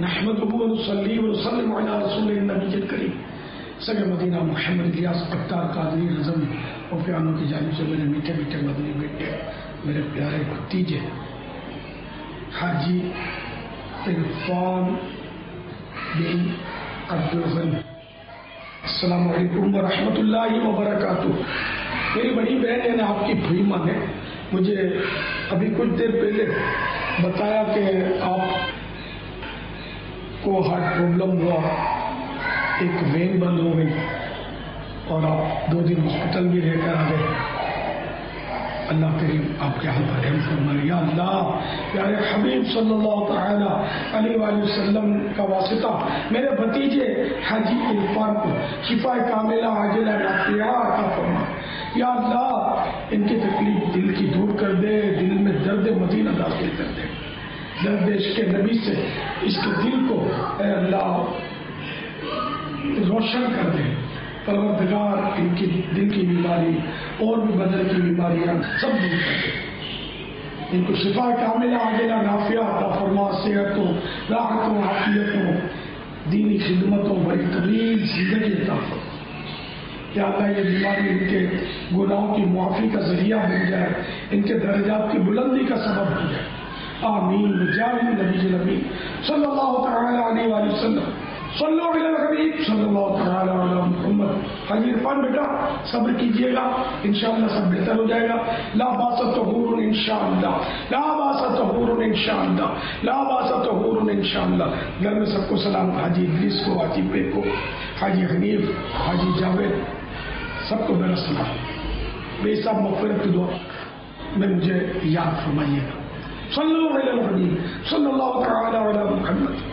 نحمده ونصلي ونسلم على رسول النبی الکریم سگے مدینہ محمد الیاس اتار قادری رضوی اور پیانوں کی جانب سے میرے میٹھے میٹھے مدنی بیٹے، میرے پیارے بھتیجے حاجی عرفان بن عبدالغنی، السلام علیکم ورحمۃ اللہ وبرکاتہ۔ میری بڑی بہن یعنی آپ کی بھوئیما نے مجھے ابھی کچھ دیر پہلے بتایا کہ آپ کو ہارٹ پرابلم ہوا، ایک وین بند ہو گئی اور آپ 2 دن ہاسپٹل بھی رہ کر آ گئے۔ اللہ کریم آپ کے حال پر رحم فرمائے۔ یا اللہ، پیارے حبیب صلی اللہ تعالی علیہ وآلہ وسلم کا واسطہ میرے بھتیجے حاجی عرفان کو شفا کاملہ عاجلہ نافعہ عطا فرما۔ یا اللہ، ان کی تکلیف دل کی دور کر دے، دل میں درد مدینہ داخل کر دے، درد عشق نبی سے اس کے دل کو اے اللہ روشن کر دے۔ پروردگار ان کی دل کی بیماری اور بھی بدن کی بیماریاں سب دور کر دے، ان کو شفا کاملہ عاجلہ نافعہ عطا فرما، صحت و راحت و عافیت و دینی خدمت و بڑی طویل زندگی عطا فرما۔ یا اللہ، یہ بیماری ان کے گناہوں کی معافی کا ذریعہ بن جائے، ان کے درجات کی بلندی کا سبب بن جائے، آمین بجاہ نبی نبی صلی اللہ تعالی علیہ وآلہ وسلم۔ صلو علی الحبیب صلی اللہ تعالی علی محمد۔ حاجی عرفان بیٹا صبر کیجیے گا، انشاءاللہ سب بہتر ہو جائے گا۔ لا باس طہور انشاءاللہ، لا باس طہور انشاءاللہ، لا باس طہور انشاءاللہ۔ گھر میں سب کو سلام، حاجی ادریس کو، حاجی بے کو، حاجی حنیف، حاجی جاوید، سب کو میرا سلام۔ بے صاحب مغفرت کی دعا میں مجھے یاد فرمائیے گا۔ صلو علی الحبیب صلی اللہ تعالی علی محمد۔